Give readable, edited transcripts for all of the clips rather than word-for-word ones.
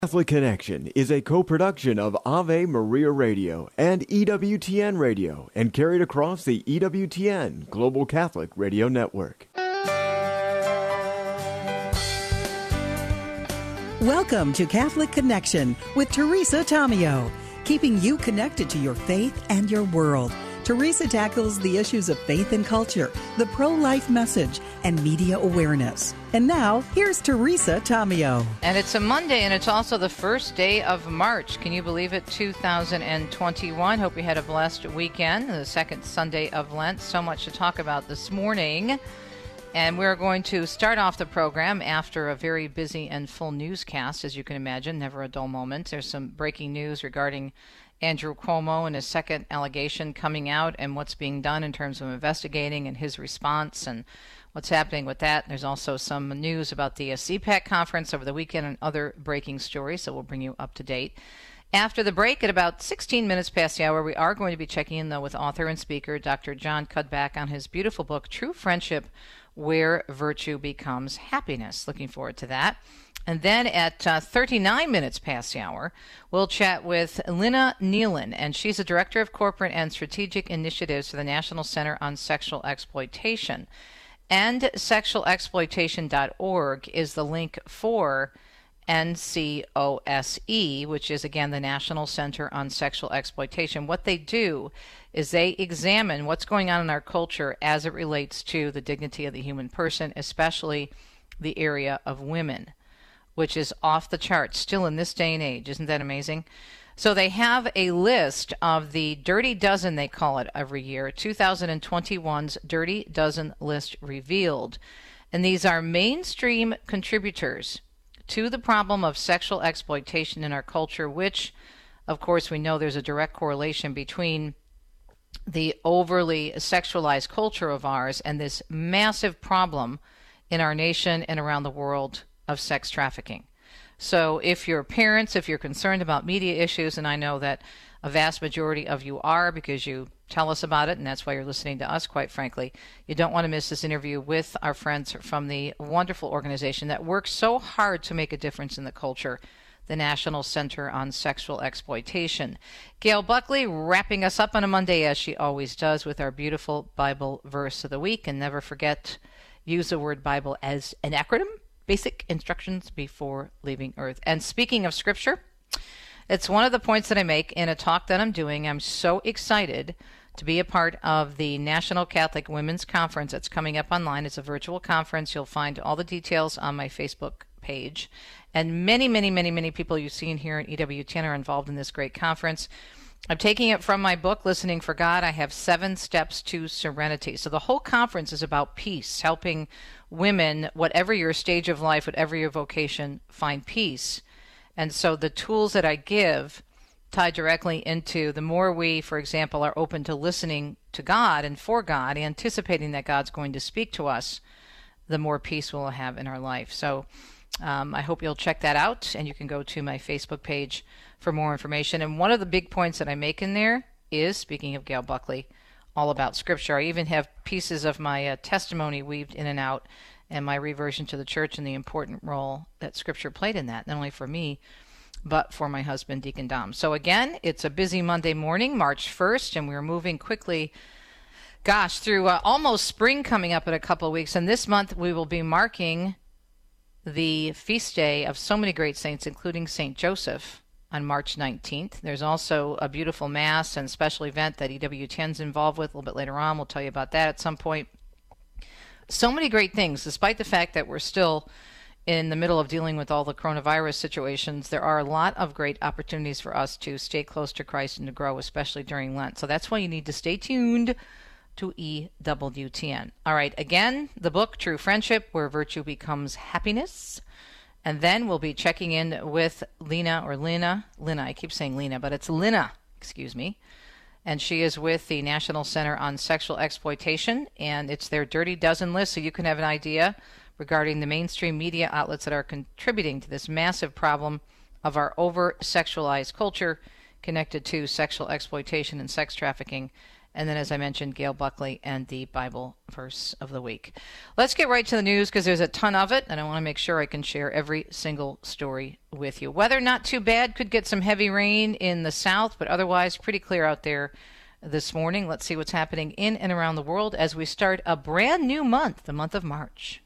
Catholic Connection is a co-production of Ave Maria Radio and EWTN Radio and carried across the EWTN Global Catholic Radio Network. Welcome to Catholic Connection with Teresa Tomeo, keeping you connected to your faith and your world. Teresa tackles the issues of faith and culture, the pro-life message, and media awareness. And now, here's Teresa Tomeo. And it's a Monday, and it's also the first day of March. Can you believe it? 2021. Hope you had a blessed weekend, the second Sunday of Lent. So much to talk about this morning. And we're going to start off the program after a very busy and full newscast, as you can imagine. Never a dull moment. There's some breaking news regarding Andrew Cuomo and his second allegation coming out and what's being done in terms of investigating and his response and what's happening with that. There's also some news about the CPAC conference over the weekend and other breaking stories, so we'll bring you up to date. After the break, at about 16 minutes past the hour, we are going to be checking in, though, with author and speaker Dr. John Cudback on his beautiful book, True Friendship, Where Virtue Becomes Happiness. Looking forward to that. And then at 39 minutes past the hour, we'll chat with Lina Nealon, and she's a Director of Corporate and Strategic Initiatives for the National Center on Sexual Exploitation. And sexualexploitation.org is the link for NCOSE, which is, again, the National Center on Sexual Exploitation. What they do is they examine what's going on in our culture as it relates to the dignity of the human person, especially the area of women, which is off the charts still in this day and age. Isn't that amazing? So they have a list of the Dirty Dozen, they call it every year, 2021's Dirty Dozen list revealed. And these are mainstream contributors to the problem of sexual exploitation in our culture, which, of course, we know there's a direct correlation between the overly sexualized culture of ours and this massive problem in our nation and around the world of sex trafficking. So if you're parents, if you're concerned about media issues, and I know that a vast majority of you are because you tell us about it, and that's why you're listening to us, quite frankly, you don't want to miss this interview with our friends from the wonderful organization that works so hard to make a difference in the culture, the National Center on Sexual Exploitation. Gail Buckley wrapping us up on a Monday, as she always does, with our beautiful Bible verse of the week. And never forget, use the word Bible as an acronym. Basic instructions before leaving Earth. And speaking of Scripture, it's one of the points that I make in a talk that I'm doing. I'm so excited to be a part of the National Catholic Women's Conference that's coming up online. It's a virtual conference. You'll find all the details on my Facebook page. And many people you've seen here in EWTN are involved in this great conference. I'm taking it from my book, Listening for God. I have 7 steps to serenity. So the whole conference is about peace, helping women, whatever your stage of life, whatever your vocation, find peace. And so the tools that I give tie directly into the more we, for example, are open to listening to God and for God, anticipating that God's going to speak to us, the more peace we'll have in our life. So I hope you'll check that out, and you can go to my Facebook page for more information. And one of the big points that I make in there is, speaking of Gail Buckley, all about Scripture. I even have pieces of my testimony weaved in and out, and my reversion to the church and the important role that Scripture played in that, not only for me, but for my husband, Deacon Dom. So again, it's a busy Monday morning, March 1st, and we're moving quickly, through almost spring coming up in a couple of weeks. And this month we will be marking the feast day of so many great saints, including St. Joseph, on March 19th. There's also a beautiful Mass and special event that EWTN's involved with a little bit later on. We'll tell you about that at some point. So many great things, despite the fact that we're still in the middle of dealing with all the coronavirus situations. There are a lot of great opportunities for us to stay close to Christ and to grow, especially during Lent. So that's why you need to stay tuned to EWTN. All right, again, the book, True Friendship, Where Virtue Becomes Happiness. And then we'll be checking in with Lina, I keep saying Lina, but it's Lina, excuse me. And she is with the National Center on Sexual Exploitation, and it's their Dirty Dozen list, so you can have an idea regarding the mainstream media outlets that are contributing to this massive problem of our over-sexualized culture connected to sexual exploitation and sex trafficking. And then, as I mentioned, Gail Buckley and the Bible verse of the week. Let's get right to the news because there's a ton of it, and I want to make sure I can share every single story with you. Weather not too bad. Could get some heavy rain in the south, but otherwise pretty clear out there this morning. Let's see what's happening in and around the world as we start a brand new month, the month of March.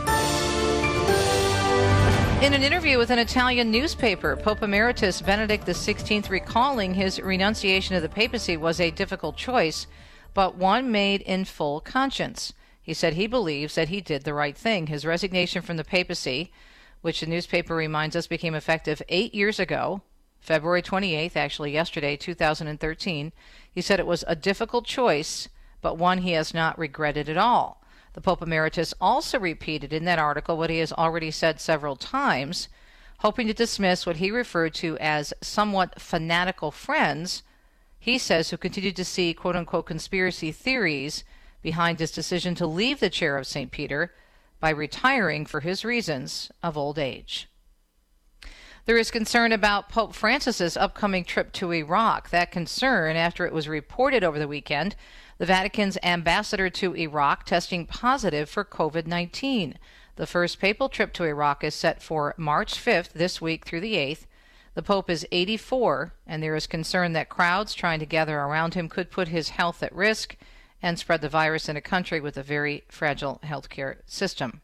In an interview with an Italian newspaper, Pope Emeritus Benedict XVI recalling his renunciation of the papacy was a difficult choice, but one made in full conscience. He said he believes that he did the right thing. His resignation from the papacy, which the newspaper reminds us became effective 8 years ago, February 28th, actually yesterday, 2013, he said it was a difficult choice, but one he has not regretted at all. The Pope Emeritus also repeated in that article what he has already said several times, hoping to dismiss what he referred to as somewhat fanatical friends, he says, who continue to see quote-unquote conspiracy theories behind his decision to leave the chair of St. Peter by retiring for his reasons of old age. There is concern about Pope Francis's upcoming trip to Iraq. That concern after it was reported over the weekend the Vatican's ambassador to Iraq testing positive for COVID-19. The first papal trip to Iraq is set for March 5th, this week through the 8th. The Pope is 84, and there is concern that crowds trying to gather around him could put his health at risk and spread the virus in a country with a very fragile healthcare system.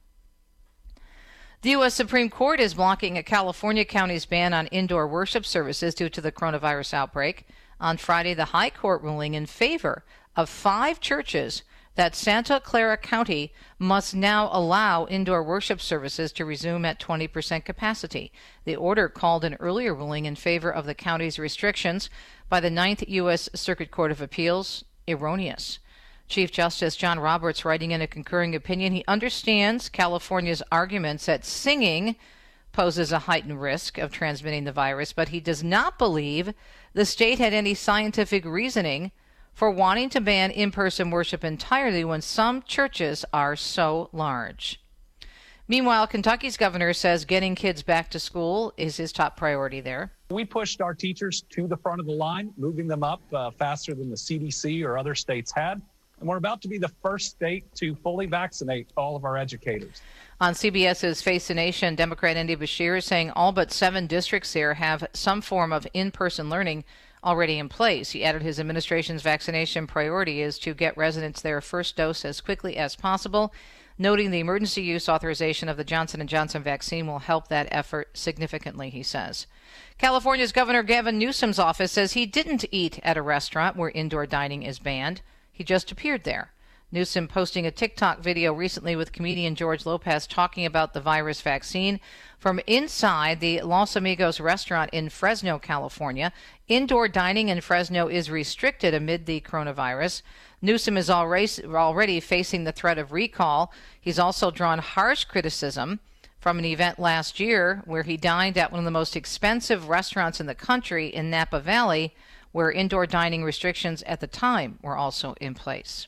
The U.S. Supreme Court is blocking a California county's ban on indoor worship services due to the coronavirus outbreak. On Friday, the High Court ruling in favor of 5 churches that Santa Clara County must now allow indoor worship services to resume at 20% capacity. The order called an earlier ruling in favor of the county's restrictions by the 9th U.S. Circuit Court of Appeals erroneous. Chief Justice John Roberts, writing in a concurring opinion, he understands California's arguments that singing poses a heightened risk of transmitting the virus, but he does not believe the state had any scientific reasoning for wanting to ban in-person worship entirely when some churches are so large. Meanwhile, Kentucky's governor says getting kids back to school is his top priority there. We pushed our teachers to the front of the line, moving them up faster than the CDC or other states had. And we're about to be the first state to fully vaccinate all of our educators. On CBS's Face the Nation, Democrat Andy Beshear is saying all but 7 districts there have some form of in-person learning already in place. He added his administration's vaccination priority is to get residents their first dose as quickly as possible, noting the emergency use authorization of the Johnson & Johnson vaccine will help that effort significantly, he says. California's Governor Gavin Newsom's office says he didn't eat at a restaurant where indoor dining is banned. He just appeared there. Newsom posting a TikTok video recently with comedian George Lopez talking about the virus vaccine from inside the Los Amigos restaurant in Fresno, California. Indoor dining in Fresno is restricted amid the coronavirus. Newsom is already facing the threat of recall. He's also drawn harsh criticism from an event last year where he dined at one of the most expensive restaurants in the country in Napa Valley, where indoor dining restrictions at the time were also in place.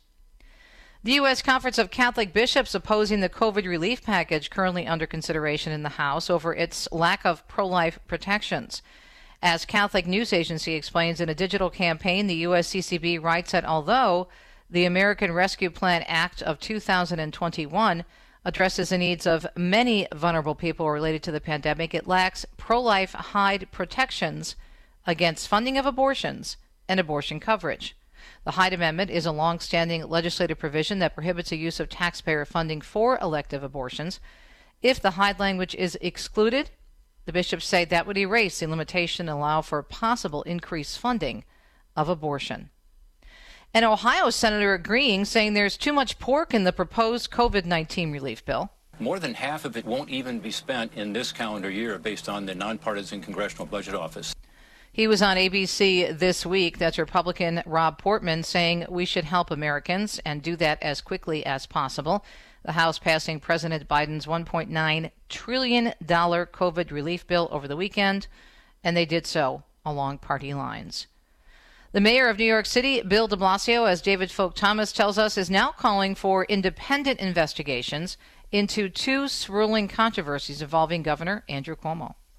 The U.S. Conference of Catholic Bishops opposing the COVID relief package currently under consideration in the House over its lack of pro-life protections. As Catholic News Agency explains in a digital campaign, the USCCB writes that although the American Rescue Plan Act of 2021 addresses the needs of many vulnerable people related to the pandemic, it lacks pro-life Hyde protections against funding of abortions and abortion coverage. The Hyde Amendment is a long-standing legislative provision that prohibits the use of taxpayer funding for elective abortions. If the Hyde language is excluded, the bishops say that would erase the limitation and allow for possible increased funding of abortion. An Ohio senator agreeing, saying there's too much pork in the proposed COVID-19 relief bill. More than half of it won't even be spent in this calendar year based on the nonpartisan Congressional Budget Office. He was on ABC this week. That's Republican Rob Portman saying we should help Americans and do that as quickly as possible. The House passing President Biden's $1.9 trillion COVID relief bill over the weekend, and they did so along party lines. The mayor of New York City, Bill de Blasio, as David Folk Thomas tells us, is now calling for independent investigations into 2 swirling controversies involving Governor Andrew Cuomo.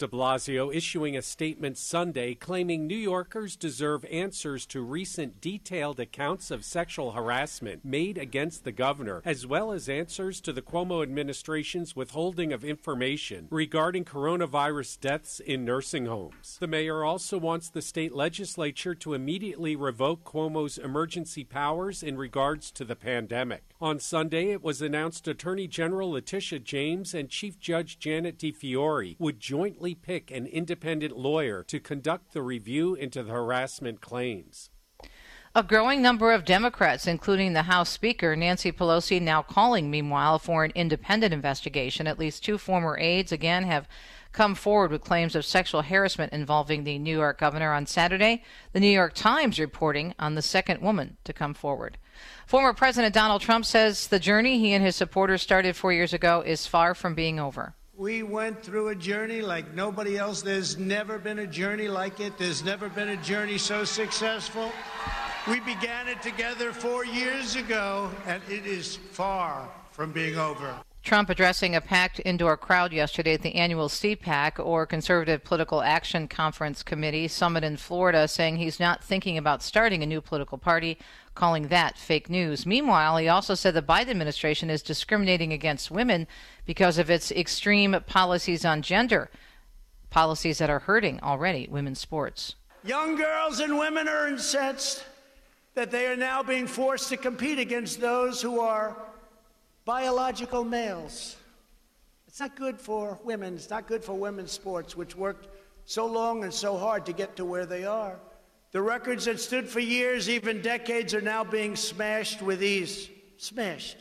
de Blasio issuing a statement Sunday claiming New Yorkers deserve answers to recent detailed accounts of sexual harassment made against the governor, as well as answers to the Cuomo administration's withholding of information regarding coronavirus deaths in nursing homes. The mayor also wants the state legislature to immediately revoke Cuomo's emergency powers in regards to the pandemic. On Sunday, it was announced Attorney General Letitia James and Chief Judge Janet DeFiore would jointly pick an independent lawyer to conduct the review into the harassment claims. A growing number of Democrats, including the House Speaker, Nancy Pelosi, now calling, meanwhile, for an independent investigation. At least 2 former aides, again, have come forward with claims of sexual harassment involving the New York governor. On Saturday, the New York Times reporting on the second woman to come forward. Former President Donald Trump says the journey he and his supporters started 4 years ago is far from being over. We went through a journey like nobody else. There's never been a journey like it. There's never been a journey so successful. We began it together 4 years ago, and it is far from being over. Trump addressing a packed indoor crowd yesterday at the annual CPAC, or Conservative Political Action Conference Committee summit in Florida, saying he's not thinking about starting a new political party, calling that fake news. Meanwhile, he also said the Biden administration is discriminating against women because of its extreme policies on gender, policies that are hurting already women's sports. Young girls and women are incensed that they are now being forced to compete against those who are biological males. It's not good for women. It's not good for women's sports, which worked so long and so hard to get to where they are. The records that stood for years, even decades, are now being smashed with ease. Smashed.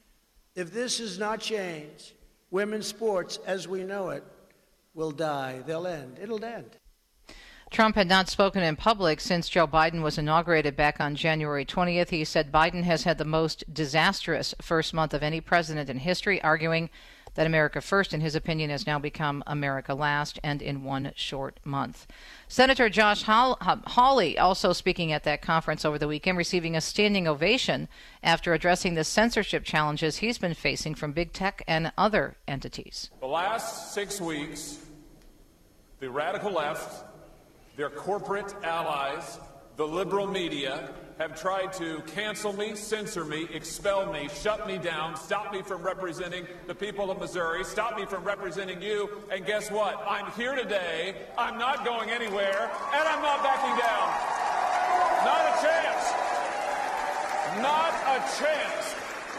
If this is not changed, women's sports, as we know it, will die. They'll end. It'll end. Trump had not spoken in public since Joe Biden was inaugurated back on January 20th. He said Biden has had the most disastrous first month of any president in history, arguing that America First, in his opinion, has now become America Last, and in one short month. Senator Josh Hawley also speaking at that conference over the weekend, receiving a standing ovation after addressing the censorship challenges he's been facing from big tech and other entities. The last 6 weeks, the radical left, their corporate allies, the liberal media, have tried to cancel me, censor me, expel me, shut me down, stop me from representing the people of Missouri, stop me from representing you. And guess what? I'm here today. I'm not going anywhere, and I'm not backing down. Not a chance. Not a chance.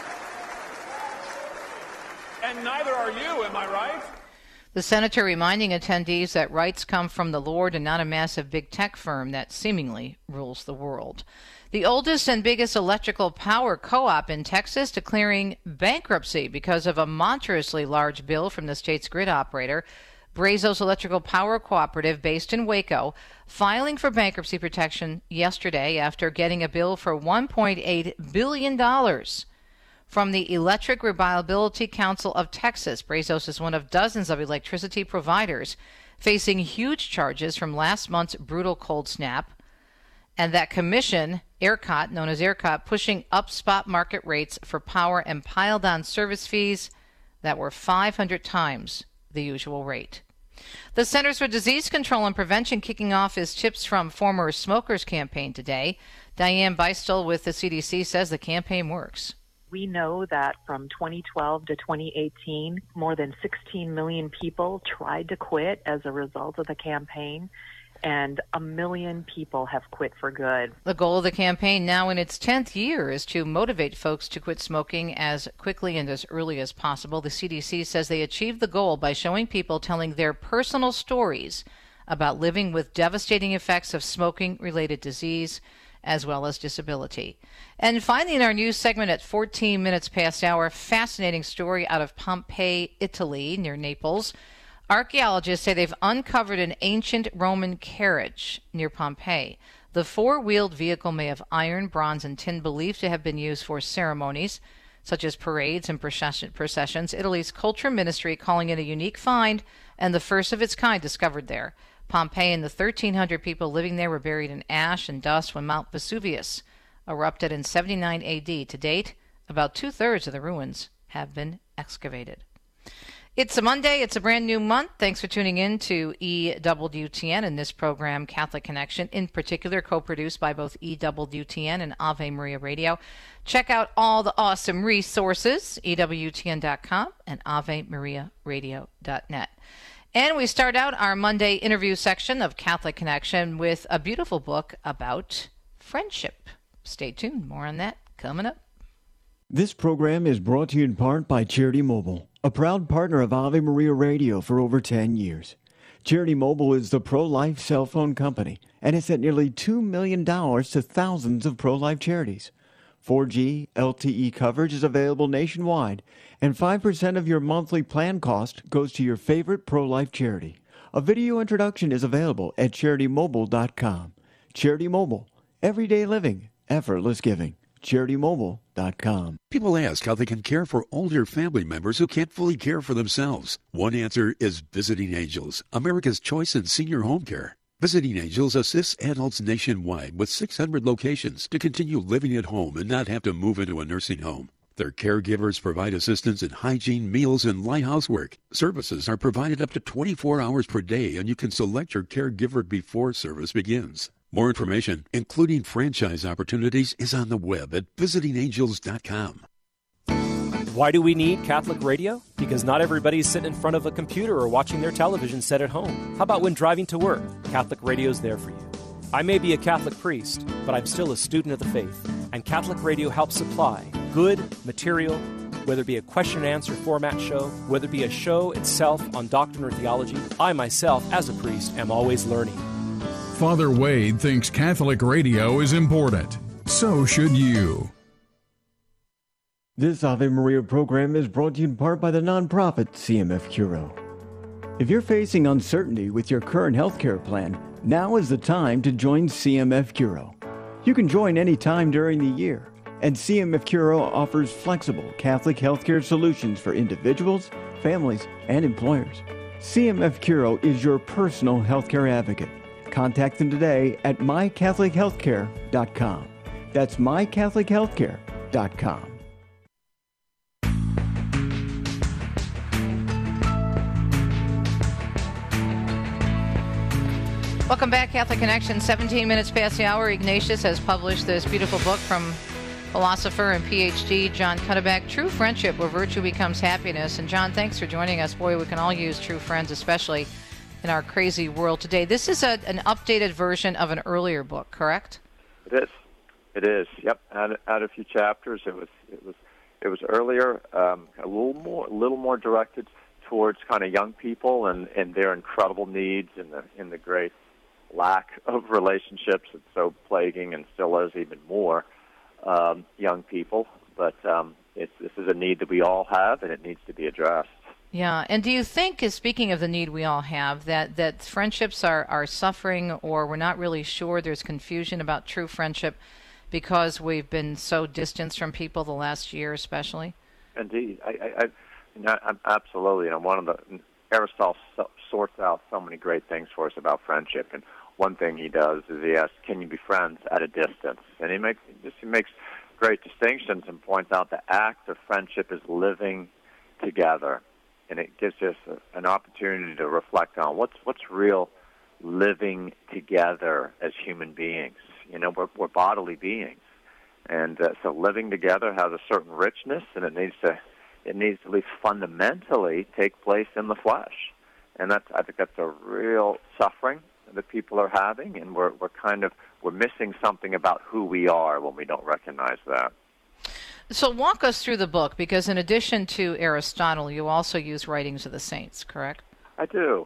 And neither are you, am I right? The senator reminding attendees that rights come from the Lord and not a massive big tech firm that seemingly rules the world. The oldest and biggest electrical power co-op in Texas declaring bankruptcy because of a monstrously large bill from the state's grid operator. Brazos Electrical Power Cooperative, based in Waco, filing for bankruptcy protection yesterday after getting a bill for $1.8 billion from the Electric Reliability Council of Texas. Brazos is one of dozens of electricity providers facing huge charges from last month's brutal cold snap, and that commission, ERCOT, known as ERCOT, pushing up spot market rates for power and piled-on service fees that were 500 times the usual rate. The Centers for Disease Control and Prevention kicking off its Tips from Former Smokers campaign today. Diane Beistel with the CDC says the campaign works. We know that from 2012 to 2018, more than 16 million people tried to quit as a result of the campaign, and 1 million people have quit for good. The goal of the campaign, now in its 10th year, is to motivate folks to quit smoking as quickly and as early as possible. The CDC says they achieved the goal by showing people telling their personal stories about living with devastating effects of smoking-related disease, as well as disability. And finally, in our news segment at 14 minutes past hour, fascinating story out of Pompeii, Italy, near Naples. Archaeologists say they've uncovered an ancient Roman carriage near Pompeii. The four-wheeled vehicle may have iron, bronze, and tin, believed to have been used for ceremonies, such as parades and processions. Italy's culture ministry calling it a unique find and the first of its kind discovered there. Pompeii and the 1,300 people living there were buried in ash and dust when Mount Vesuvius erupted in 79 A.D. To date, about two-thirds of the ruins have been excavated. It's a Monday. It's a brand new month. Thanks for tuning in to EWTN and this program, Catholic Connection, in particular co-produced by both EWTN and Ave Maria Radio. Check out all the awesome resources, EWTN.com and AveMariaRadio.net. And we start out our Monday interview section of Catholic Connection with a beautiful book about friendship. Stay tuned. More on that coming up. This program is brought to you in part by Charity Mobile, a proud partner of Ave Maria Radio for over 10 years. Charity Mobile is the pro-life cell phone company and has sent nearly $2 million to thousands of pro-life charities. 4G LTE coverage is available nationwide, and 5% of your monthly plan cost goes to your favorite pro-life charity. A video introduction is available at CharityMobile.com. Charity Mobile, everyday living, effortless giving. CharityMobile.com. People ask how they can care for older family members who can't fully care for themselves. One answer is Visiting Angels, America's choice in senior home care. Visiting Angels assists adults nationwide with 600 locations to continue living at home and not have to move into a nursing home. Their caregivers provide assistance in hygiene, meals, and light housework. Services are provided up to 24 hours per day, and you can select your caregiver before service begins. More information, including franchise opportunities, is on the web at visitingangels.com. Why do we need Catholic radio? Because not everybody's sitting in front of a computer or watching their television set at home. How about when driving to work? Catholic radio's there for you. I may be a Catholic priest, but I'm still a student of the faith, and Catholic radio helps supply good material, whether it be a question and answer format show, whether it be a show itself on doctrine or theology. I myself, as a priest, am always learning. Father Wade thinks Catholic radio is important. So should you. This Ave Maria program is brought to you in part by the nonprofit CMF Curo. If you're facing uncertainty with your current healthcare plan, now is the time to join CMF Curo. You can join any time during the year, and CMF Curo offers flexible Catholic healthcare solutions for individuals, families, and employers. CMF Curo is your personal healthcare advocate. Contact them today at mycatholichealthcare.com. That's mycatholichealthcare.com. Welcome back, Catholic Connection. 17 minutes past the hour. Ignatius has published this beautiful book from philosopher and PhD John Cuddeback, True Friendship, Where Virtue Becomes Happiness. And John, thanks for joining us. Boy, we can all use true friends, especially in our crazy world today. This is an updated version of an earlier book, correct? It is. Yep. Add a few chapters. It was earlier, a little more directed towards kind of young people and their incredible needs and the great lack of relationships that's so plaguing and still is even more young people. But this is a need that we all have, and it needs to be addressed. Yeah, and do you think, speaking of the need we all have, that friendships are suffering, or we're not really sure, there's confusion about true friendship because we've been so distanced from people the last year especially? Indeed. I'm absolutely. Aristotle sorts out so many great things for us about friendship, and one thing he does is he asks, can you be friends at a distance? And he makes great distinctions and points out the act of friendship is living together. And it gives us an opportunity to reflect on what's real living together as human beings. You know, we're bodily beings, and so living together has a certain richness, and it needs to at least fundamentally take place in the flesh. And I think that's a real suffering that people are having, and we're missing something about who we are when we don't recognize that. So walk us through the book, because in addition to Aristotle, you also use writings of the saints, correct? I do.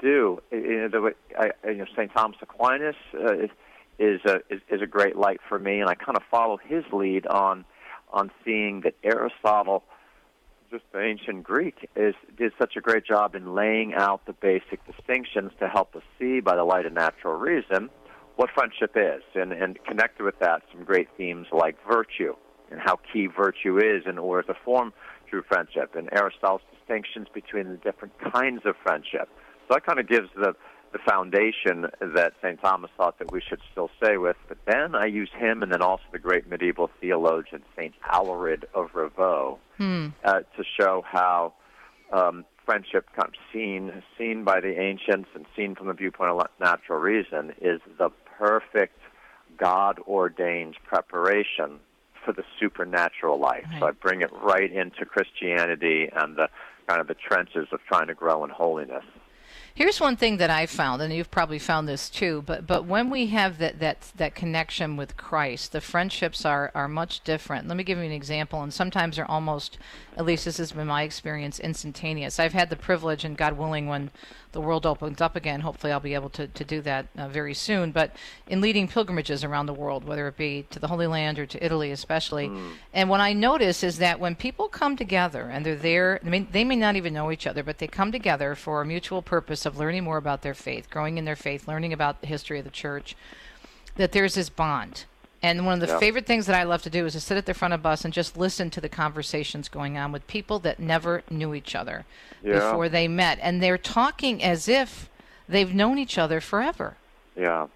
St. Thomas Aquinas is a great light for me, and I kind of follow his lead on seeing that Aristotle, just the ancient Greek, did such a great job in laying out the basic distinctions to help us see by the light of natural reason what friendship is, and connected with that some great themes like virtue and how key virtue is in order to form true friendship, and Aristotle's distinctions between the different kinds of friendship. So that kind of gives the foundation that St. Thomas thought that we should still stay with. But then I use him, and then also the great medieval theologian St. Alarid of Rievaulx to show how friendship kind of seen by the ancients and seen from the viewpoint of natural reason is the perfect God-ordained preparation for the supernatural life. Right. So I bring it right into Christianity and the kind of the trenches of trying to grow in holiness. Here's one thing that I found, and you've probably found this too, but when we have that connection with Christ, the friendships are much different. Let me give you an example, and sometimes they're almost, at least this has been my experience, instantaneous. I've had the privilege, and God willing, when the world opens up again, hopefully I'll be able to do that very soon, but in leading pilgrimages around the world, whether it be to the Holy Land or to Italy especially, and what I notice is that when people come together and they're there, I mean, they may not even know each other, but they come together for a mutual purpose of learning more about their faith, growing in their faith, learning about the history of the church, that there's this bond. And one of the favorite things that I love to do is to sit at the front of the bus and just listen to the conversations going on with people that never knew each other before they met. And they're talking as if they've known each other forever. Yeah.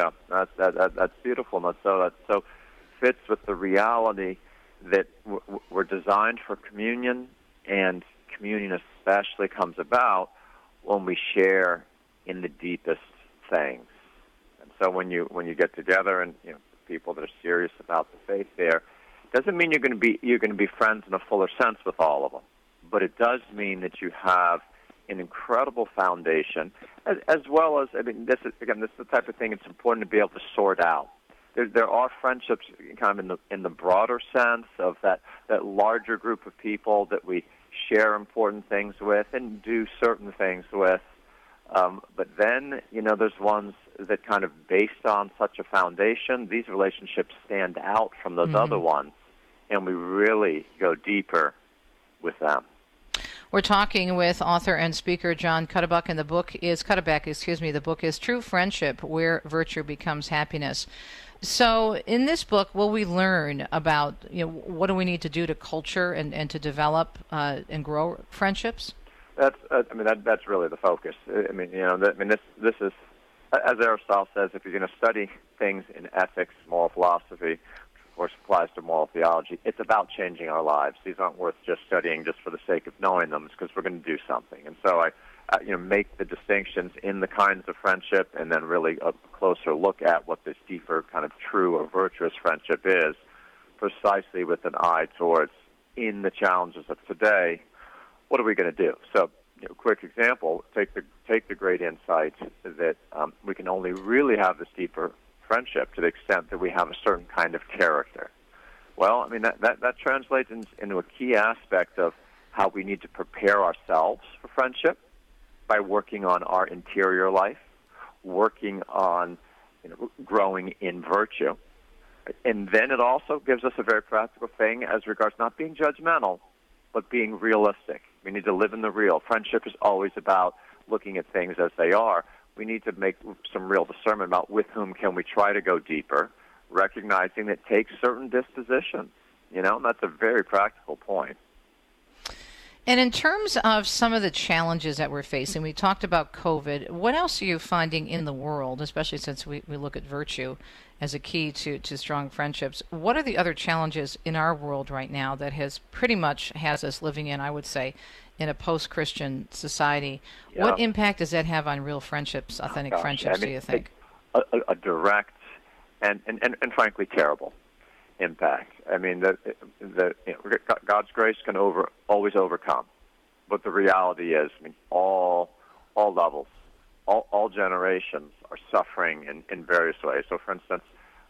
That's beautiful. And that so fits with the reality that we're designed for communion, and communion especially comes about when we share in the deepest things. And so when you get together and people that are serious about the faith there, doesn't mean you're going to be friends in a fuller sense with all of them, but it does mean that you have an incredible foundation, as well as, I mean, this is the type of thing it's important to be able to sort out. There are friendships kind of in the broader sense of that larger group of people that we share important things with and do certain things with. But then, there's ones that kind of based on such a foundation, these relationships stand out from those other ones, and we really go deeper with them. We're talking with author and speaker John Cuddeback, and the book is True Friendship, Where Virtue Becomes Happiness. So in this book, will we learn about what do we need to do to culture and to develop and grow friendships? That's really the focus. This is, as Aristotle says, if you're going to study things in ethics, moral philosophy, of course applies to moral theology, it's about changing our lives. These aren't worth just studying just for the sake of knowing them. It's because we're going to do something. And so I make the distinctions in the kinds of friendship, and then really a closer look at what this deeper kind of true or virtuous friendship is, precisely with an eye towards, in the challenges of today, what are we going to do? So, quick example, take the great insight that we can only really have this deeper friendship to the extent that we have a certain kind of character. Well, I mean, that translates into a key aspect of how we need to prepare ourselves for friendship by working on our interior life, working on growing in virtue. And then it also gives us a very practical thing as regards not being judgmental, but being realistic. We need to live in the real. Friendship is always about looking at things as they are. We need to make some real discernment about with whom can we try to go deeper, recognizing that it takes certain dispositions. And that's a very practical point. And in terms of some of the challenges that we're facing, we talked about COVID. What else are you finding in the world, especially since we look at virtue as a key to strong friendships? What are the other challenges in our world right now that pretty much has us living in, I would say, in a post-Christian society? Yeah. What impact does that have on real friendships, authentic friendships, do you think? A direct and frankly terrible impact. I mean, God's grace can always overcome, but the reality is, all levels, all generations are suffering in various ways. So, for instance,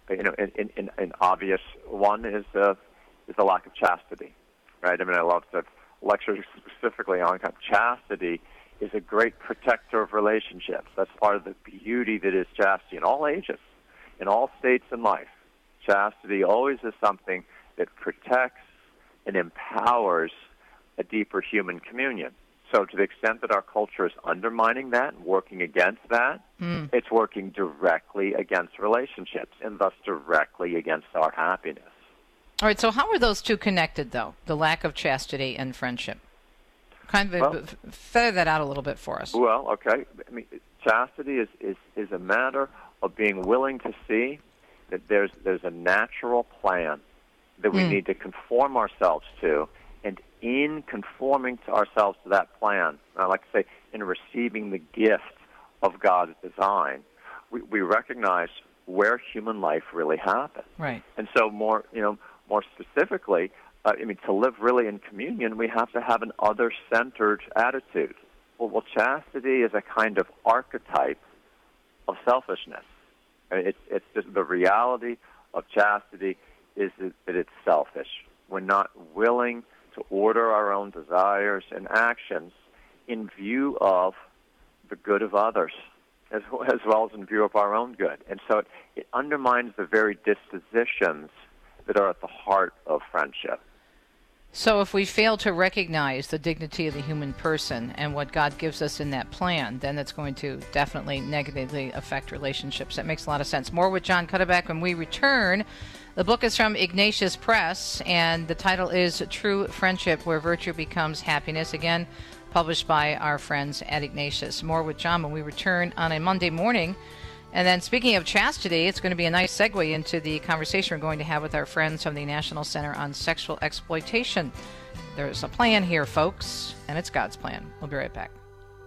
an obvious one is the lack of chastity, right? I mean, I love to lecture specifically on chastity is a great protector of relationships. That's part of the beauty that is chastity in all ages, in all states in life. Chastity always is something that protects and empowers a deeper human communion. So to the extent that our culture is undermining that and working against that, it's working directly against relationships and thus directly against our happiness. All right, so how are those two connected, though, the lack of chastity and friendship? Feather that out a little bit for us. Well, okay. I mean, chastity is a matter of being willing to see that there's a natural plan that we need to conform ourselves to, and in conforming to ourselves to that plan, I like to say in receiving the gift of God's design, we recognize where human life really happens. Right. And so more specifically, to live really in communion, we have to have an other-centered attitude. Well, chastity is a kind of archetype of selfishness. It's just the reality of chastity is that it's selfish. We're not willing to order our own desires and actions in view of the good of others, as well as in view of our own good. And so it undermines the very dispositions that are at the heart of friendship. So if we fail to recognize the dignity of the human person and what God gives us in that plan, then it's going to definitely negatively affect relationships. That makes a lot of sense. More with Jon Cuddeback when we return. The book is from Ignatius Press, and the title is True Friendship, Where Virtue Becomes Happiness. Again, published by our friends at Ignatius. More with Jon when we return on a Monday morning. And then speaking of chastity, it's going to be a nice segue into the conversation we're going to have with our friends from the National Center on Sexual Exploitation. There's a plan here, folks, and it's God's plan. We'll be right back.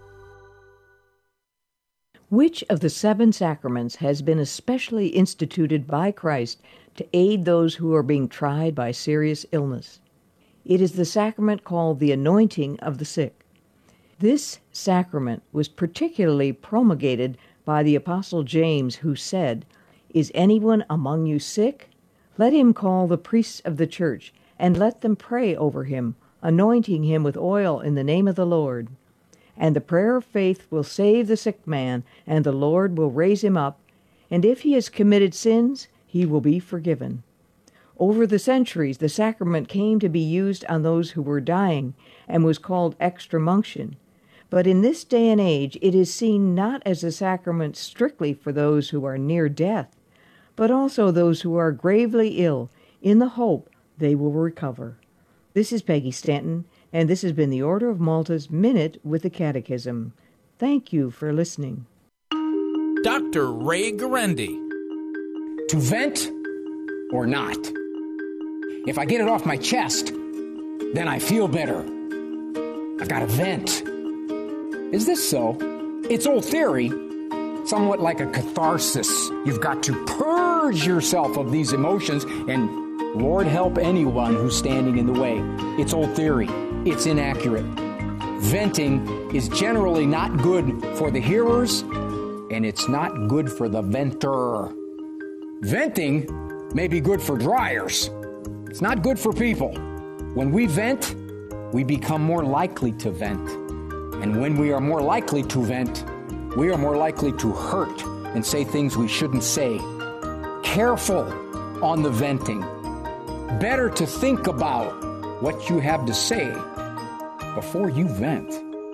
Which of the 7 sacraments has been especially instituted by Christ to aid those who are being tried by serious illness? It is the sacrament called the anointing of the sick. This sacrament was particularly promulgated by the Apostle James, who said, "Is anyone among you sick? Let him call the priests of the church, and let them pray over him, anointing him with oil in the name of the Lord. And the prayer of faith will save the sick man, and the Lord will raise him up, and if he has committed sins, he will be forgiven." Over the centuries, the sacrament came to be used on those who were dying, and was called extreme-unction. But in this day and age, it is seen not as a sacrament strictly for those who are near death, but also those who are gravely ill, in the hope they will recover. This is Peggy Stanton, and this has been the Order of Malta's Minute with the Catechism. Thank you for listening. Dr. Ray Guarendi. To vent or not? If I get it off my chest, then I feel better. I've got to vent. Is this so? It's old theory, somewhat like a catharsis. You've got to purge yourself of these emotions, and Lord help anyone who's standing in the way. It's old theory. It's inaccurate. Venting is generally not good for the hearers, and it's not good for the venter. Venting may be good for dryers. It's not good for people. When we vent, we become more likely to vent. And when we are more likely to vent, we are more likely to hurt and say things we shouldn't say. Careful on the venting. Better to think about what you have to say before you vent.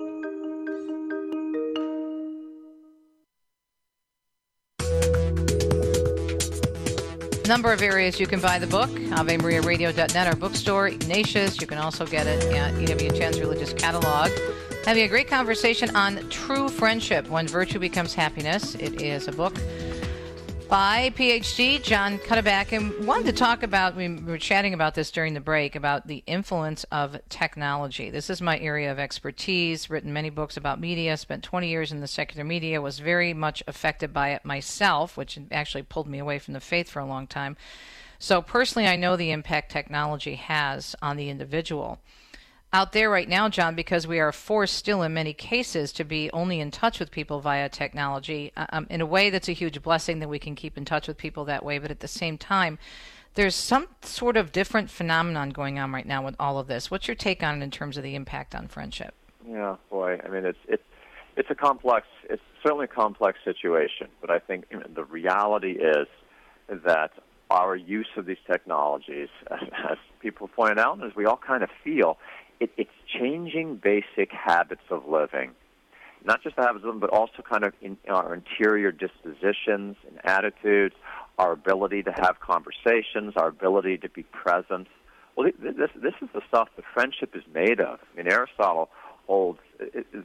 Number of areas you can buy the book. AveMariaRadio.net, our bookstore. Ignatius. You can also get it at EWTN's Religious Catalog. Having a great conversation on True Friendship, When Virtue Becomes Happiness. It is a book by PhD Jon Cuddeback, and wanted to talk about, we were chatting about this during the break, about the influence of technology. This is my area of expertise, written many books about media, spent 20 years in the secular media, was very much affected by it myself, which actually pulled me away from the faith for a long time. So personally, I know the impact technology has on the individual. Out there right now, Jon, because we are forced still in many cases to be only in touch with people via technology, in a way that's a huge blessing that we can keep in touch with people that way, but at the same time, there's some sort of different phenomenon going on right now with all of this. What's your take on it in terms of the impact on friendship? Yeah, boy, I mean, it's a complex, it's certainly a complex situation, but I think the reality is that our use of these technologies, as people point out, and as we all kind of feel, it's changing basic habits of living. Not just the habits of living, but also kind of in our interior dispositions and attitudes, our ability to have conversations, our ability to be present. Well, this is the stuff that friendship is made of. I mean, Aristotle holds that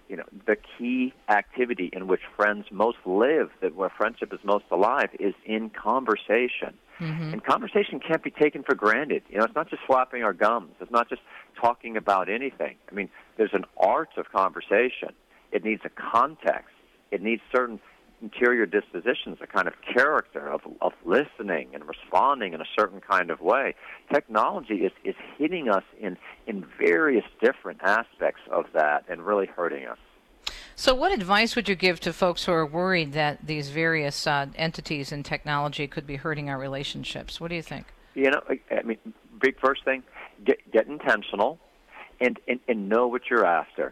the key activity in which friends most live, that where friendship is most alive, is in conversation. Mm-hmm. And conversation can't be taken for granted. It's not just flapping our gums. It's not just talking about anything. I mean, there's an art of conversation. It needs a context. It needs certain interior dispositions, a kind of character of listening and responding in a certain kind of way. Technology is hitting us in various different aspects of that and really hurting us. So what advice would you give to folks who are worried that these various entities in technology could be hurting our relationships? What do you think? I mean, big first thing, get intentional and know what you're after.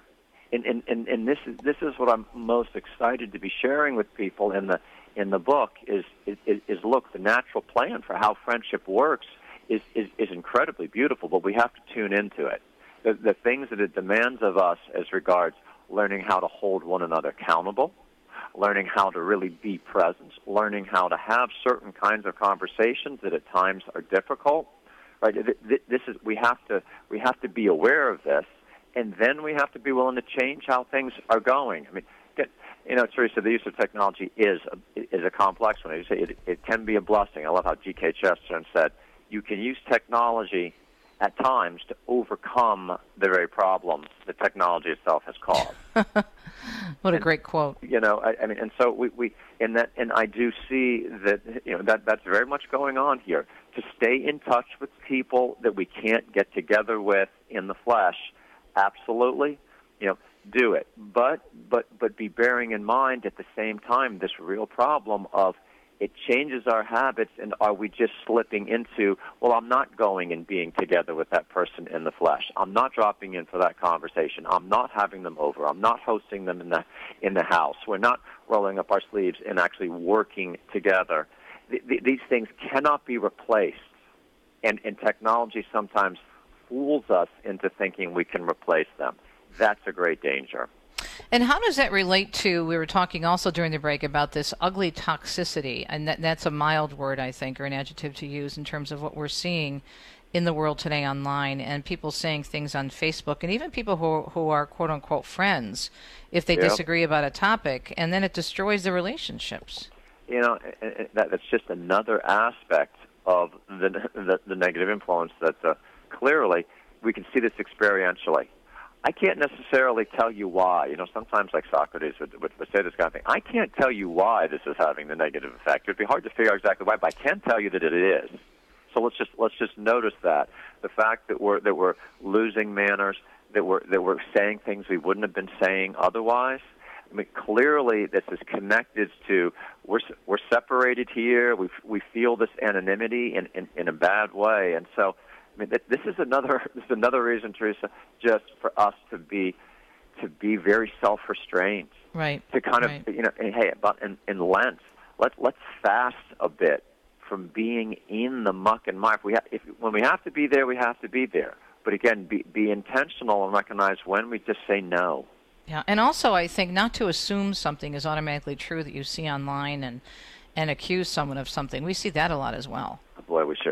And this is what I'm most excited to be sharing with people in the book is look, the natural plan for how friendship works is incredibly beautiful, but we have to tune into it. The things that it demands of us as regards learning how to hold one another accountable, learning how to really be present, learning how to have certain kinds of conversations that at times are difficult. Right? We have to be aware of this. And then we have to be willing to change how things are going. I mean, Teresa, the use of technology is a complex one. You say it can be a blessing. I love how G.K. Chesterton said, you can use technology at times to overcome the very problems that technology itself has caused. What a great quote. I mean, and so we and I do see that that's very much going on here. To stay in touch with people that we can't get together with in the flesh. Absolutely, do it. But be bearing in mind at the same time this real problem of it changes our habits, and are we just slipping into, well, I'm not going and being together with that person in the flesh. I'm not dropping in for that conversation. I'm not having them over. I'm not hosting them in the house. We're not rolling up our sleeves and actually working together. These things cannot be replaced, and technology sometimes fools us into thinking we can replace them. That's a great danger. And how does that relate to, we were talking also during the break about this ugly toxicity, and that's a mild word, I think, or an adjective to use in terms of what we're seeing in the world today online, and people saying things on Facebook, and even people who are quote-unquote friends, if they disagree about a topic, and then it destroys the relationships. That's just another aspect of the negative influence that clearly we can see this experientially. I can't necessarily tell you why. Sometimes like Socrates would say this kind of thing. I can't tell you why this is having the negative effect. It would be hard to figure out exactly why, but I can tell you that it is. So let's just notice that the fact that we're losing manners, that we're saying things we wouldn't have been saying otherwise. I mean, clearly this is connected to we're separated here. We feel this anonymity in a bad way, and so. I mean, this is another reason, Teresa, just for us to be very self-restrained. Right. To kind of, hey, but in Lent, let's fast a bit from being in the muck and mire. When we have to be there, we have to be there. But again, be intentional and recognize when we just say no. Yeah, and also I think not to assume something is automatically true that you see online and accuse someone of something. We see that a lot as well. Boy, we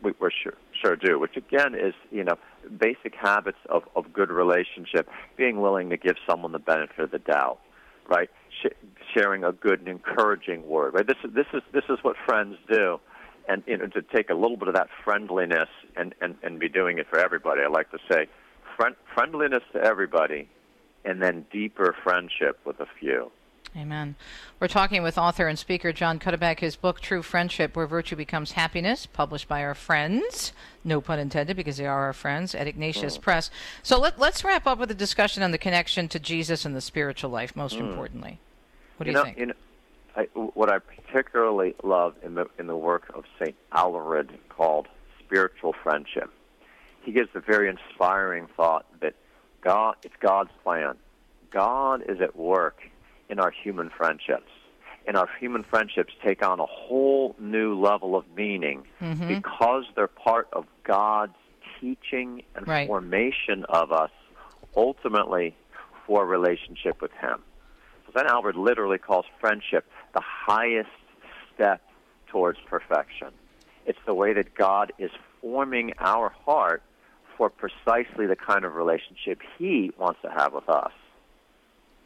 sure do, which again is, basic habits of good relationship, being willing to give someone the benefit of the doubt, right? Sharing a good and encouraging word, right? This is what friends do. And to take a little bit of that friendliness and be doing it for everybody. I like to say friendliness to everybody and then deeper friendship with a few. Amen. We're talking with author and speaker John Cuddeback. His book, True Friendship, Where Virtue Becomes Happiness, published by our friends, no pun intended because they are our friends, at Ignatius Press. So let's wrap up with a discussion on the connection to Jesus and the spiritual life, most importantly. What do you think? What I particularly love in the work of St. Aelred called Spiritual Friendship, he gives a very inspiring thought that it's God's plan. God is at work in our human friendships. And our human friendships take on a whole new level of meaning because they're part of God's teaching and formation of us, ultimately for a relationship with Him. So St. Aelred literally calls friendship the highest step towards perfection. It's the way that God is forming our heart for precisely the kind of relationship He wants to have with us.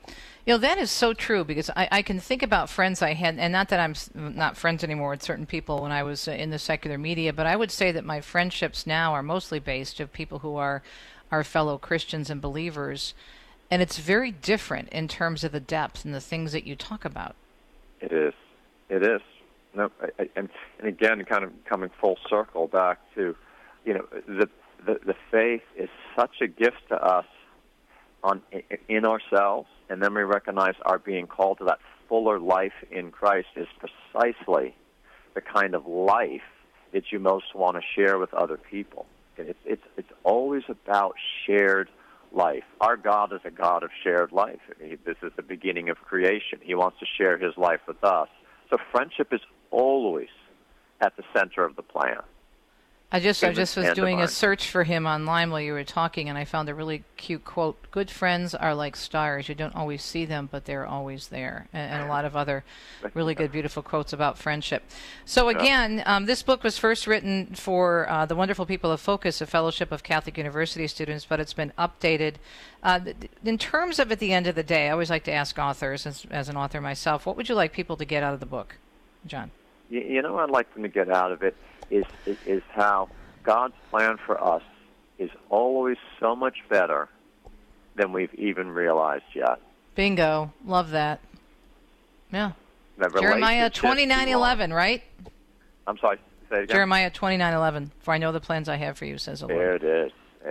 That is so true, because I can think about friends I had, and not that I'm not friends anymore with certain people when I was in the secular media, but I would say that my friendships now are mostly based of people who are our fellow Christians and believers, and it's very different in terms of the depth and the things that you talk about. It is. No, and again, kind of coming full circle back to, the faith is such a gift to us in ourselves, and then we recognize our being called to that fuller life in Christ is precisely the kind of life that you most want to share with other people. It's always about shared life. Our God is a God of shared life. This is the beginning of creation. He wants to share his life with us. So friendship is always at the center of the plan. I just was doing a search for him online while you were talking, and I found a really cute quote. Good friends are like stars. You don't always see them, but they're always there. And a lot of other really good, beautiful quotes about friendship. So again, this book was first written for the wonderful people of Focus, a fellowship of Catholic University students, but it's been updated. In terms of at the end of the day, I always like to ask authors, as an author myself, what would you like people to get out of the book, John? What I'd like them to get out of it is how God's plan for us is always so much better than we've even realized yet. Bingo. Love that. Yeah. Jeremiah 29:11, right? I'm sorry, say it again. Jeremiah 29:11. For I know the plans I have for you, says the Lord. There it is.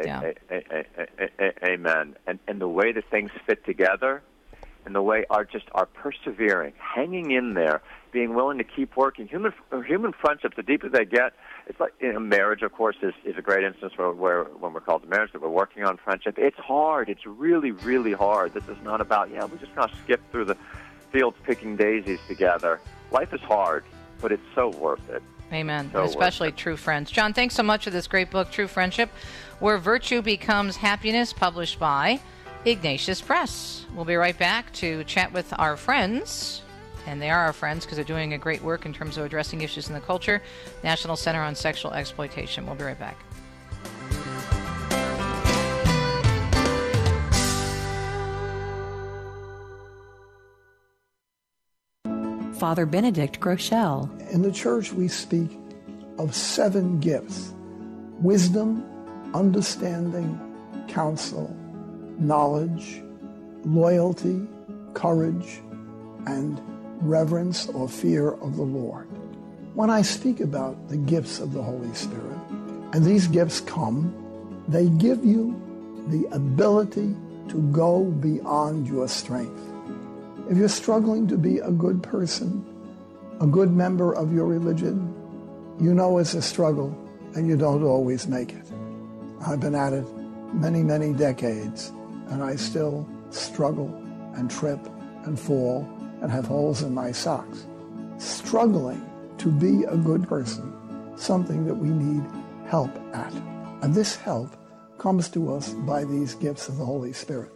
Amen. And the way that things fit together, and the way our persevering, hanging in there, being willing to keep working. Human friendships, the deeper they get, it's like marriage, of course, is a great instance where when we're called to marriage, that we're working on friendship. It's hard. It's really, really hard. This is not about, we're just going to skip through the fields picking daisies together. Life is hard, but it's so worth it. Amen. So especially true friends. John, thanks so much for this great book, True Friendship, Where Virtue Becomes Happiness, published by Ignatius Press. We'll be right back to chat with our friends, and they are our friends because they're doing a great work in terms of addressing issues in the culture, National Center on Sexual Exploitation. We'll be right back. Father Benedict Groeschel. In the church, we speak of 7 gifts: wisdom, understanding, counsel, knowledge, loyalty, courage, and reverence or fear of the Lord. When I speak about the gifts of the Holy Spirit, and these gifts come, they give you the ability to go beyond your strength. If you're struggling to be a good person, a good member of your religion, it's a struggle and you don't always make it. I've been at it many, many decades, and I still struggle and trip and fall and have holes in my socks. Struggling to be a good person, something that we need help at. And this help comes to us by these gifts of the Holy Spirit.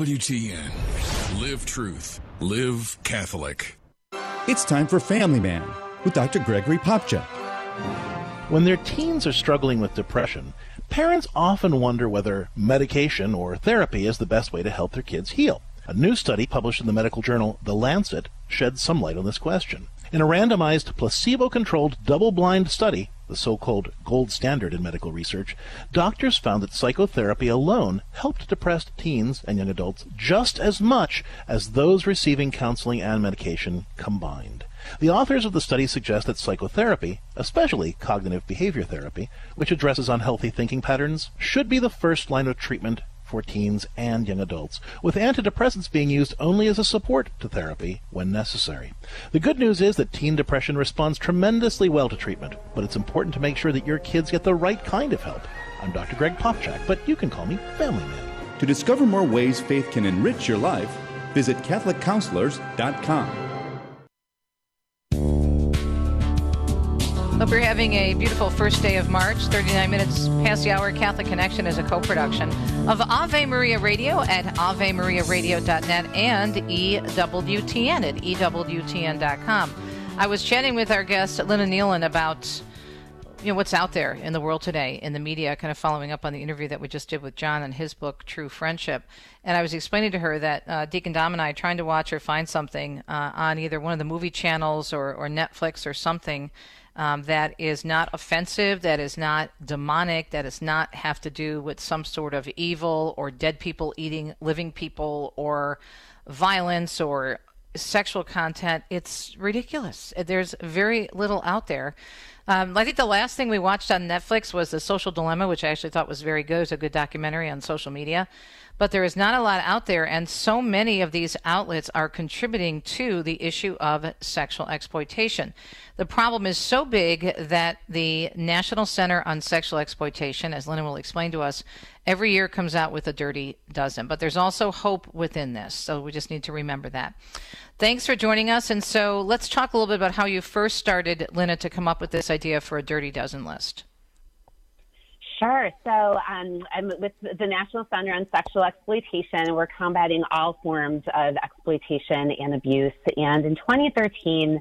EWTN. Live truth. Live Catholic. It's time for Family Man with Dr. Gregory Popcak. When their teens are struggling with depression, parents often wonder whether medication or therapy is the best way to help their kids heal. A new study published in the medical journal The Lancet sheds some light on this question. In a randomized, placebo-controlled, double-blind study, the so-called gold standard in medical research, doctors found that psychotherapy alone helped depressed teens and young adults just as much as those receiving counseling and medication combined. The authors of the study suggest that psychotherapy, especially cognitive behavior therapy, which addresses unhealthy thinking patterns, should be the first line of treatment for teens and young adults, with antidepressants being used only as a support to therapy when necessary. The good news is that teen depression responds tremendously well to treatment, but it's important to make sure that your kids get the right kind of help. I'm Dr. Greg Popcak, but you can call me Family Man. To discover more ways faith can enrich your life, visit CatholicCounselors.com. Hope you're having a beautiful first day of March. 39 minutes past the hour. Catholic Connection is a co-production of Ave Maria Radio at AveMariaRadio.net and EWTN at EWTN.com. I was chatting with our guest, Lynn Nealon, about what's out there in the world today in the media, kind of following up on the interview that we just did with John on his book, True Friendship. And I was explaining to her that Deacon Dom and I trying to watch or find something on either one of the movie channels or Netflix or something that is not offensive, that is not demonic, that does not have to do with some sort of evil or dead people eating living people or violence or sexual content. It's ridiculous. There's very little out there. I think the last thing we watched on Netflix was The Social Dilemma, which I actually thought was very good. It's a good documentary on social media. But there is not a lot out there, and so many of these outlets are contributing to the issue of sexual exploitation. The problem is so big that the National Center on Sexual Exploitation, as Lynna will explain to us, every year comes out with a dirty dozen. But there's also hope within this, so we just need to remember that. Thanks for joining us. And so let's talk a little bit about how you first started, Lynna, to come up with this idea for a dirty dozen list. Sure. So I'm with the National Center on Sexual Exploitation. We're combating all forms of exploitation and abuse. And in 2013,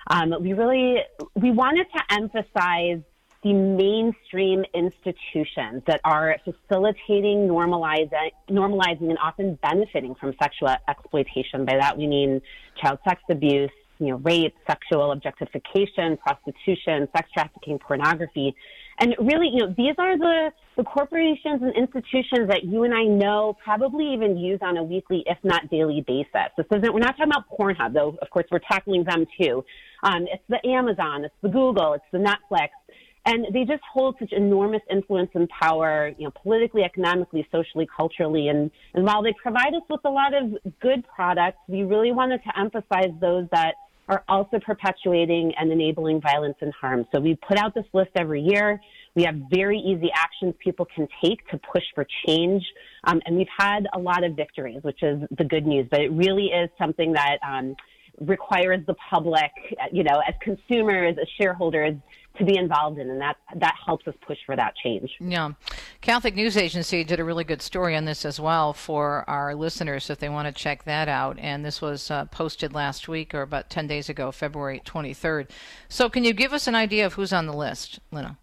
we wanted to emphasize the mainstream institutions that are facilitating, normalizing, and often benefiting from sexual exploitation. By that, we mean child sex abuse, rape, sexual objectification, prostitution, sex trafficking, pornography. And really, these are the corporations and institutions that you and I know probably even use on a weekly, if not daily basis. We're not talking about Pornhub, though, of course, we're tackling them too. It's the Amazon, it's the Google, it's the Netflix. And they just hold such enormous influence and power, politically, economically, socially, culturally. And while they provide us with a lot of good products, we really wanted to emphasize those that are also perpetuating and enabling violence and harm. So we put out this list every year. We have very easy actions people can take to push for change. And we've had a lot of victories, which is the good news. But it really is something that requires the public, as consumers, as shareholders, to be involved in, and that helps us push for that change. Yeah. Catholic News Agency did a really good story on this as well for our listeners if they want to check that out. And this was posted last week or about 10 days ago, February 23rd. So can you give us an idea of who's on the list, Lynna?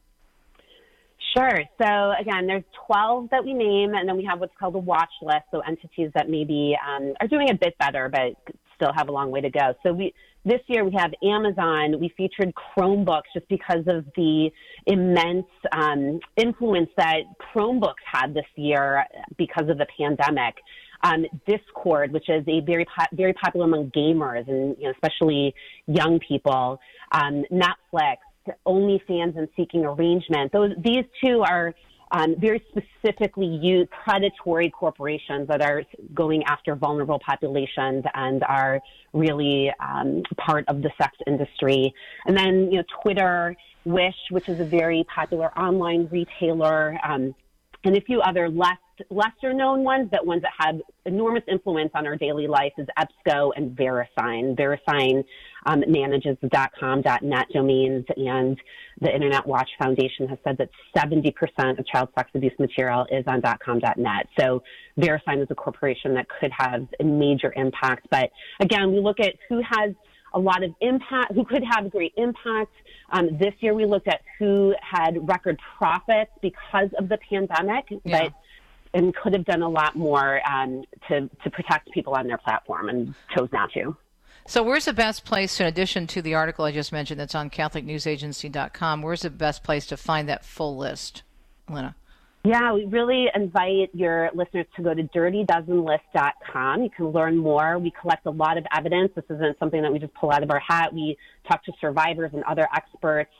Sure. So again, there's 12 that we name, and then we have what's called a watch list, so entities that maybe are doing a bit better but still have a long way to go. So this year we have Amazon. We featured Chromebooks just because of the immense influence that Chromebooks had this year because of the pandemic. Discord, which is a very popular among gamers and especially young people. Netflix, OnlyFans, and Seeking Arrangement. These two are very specifically used predatory corporations that are going after vulnerable populations and are really part of the sex industry. And then, Twitter, Wish, which is a very popular online retailer, and a few other lesser known ones, but ones that have enormous influence on our daily life is EBSCO and VeriSign. VeriSign manages the .com, .net domains, and the Internet Watch Foundation has said that 70% of child sex abuse material is on .com, .net. So VeriSign is a corporation that could have a major impact. But again, we look at who has a lot of impact, who could have great impact. This year we looked at who had record profits because of the pandemic, and could have done a lot more to protect people on their platform and chose not to. So where's the best place, in addition to the article I just mentioned that's on CatholicNewsAgency.com, where's the best place to find that full list, Lynna? Yeah, we really invite your listeners to go to dirtydozenlist.com. You can learn more. We collect a lot of evidence. This isn't something that we just pull out of our hat. We talk to survivors and other experts.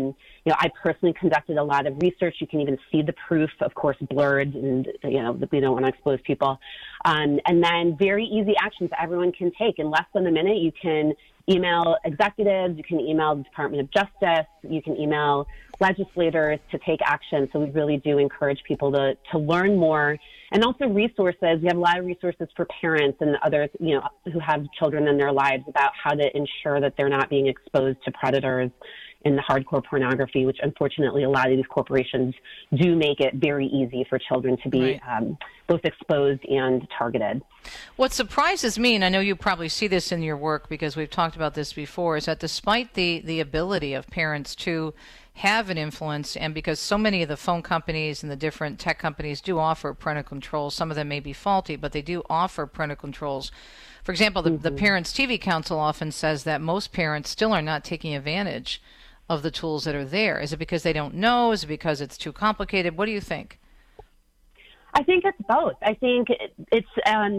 I personally conducted a lot of research. You can even see the proof, of course, blurred, and, we don't want to expose people. And then very easy actions everyone can take. In less than a minute, you can email executives, you can email the Department of Justice, you can email legislators to take action. So we really do encourage people to learn more. And also resources. We have a lot of resources for parents and others, who have children in their lives about how to ensure that they're not being exposed to predators in the hardcore pornography, which unfortunately a lot of these corporations do make it very easy for children to be both exposed and targeted. What surprises me, and I know you probably see this in your work because we've talked about this before, is that despite the ability of parents to have an influence, and because so many of the phone companies and the different tech companies do offer parental controls, some of them may be faulty, but they do offer parental controls. For example, the Parents TV Council often says that most parents still are not taking advantage of the tools that are there. Is it because they don't know? Is it because it's too complicated? What do you think? I think it's both. I think it's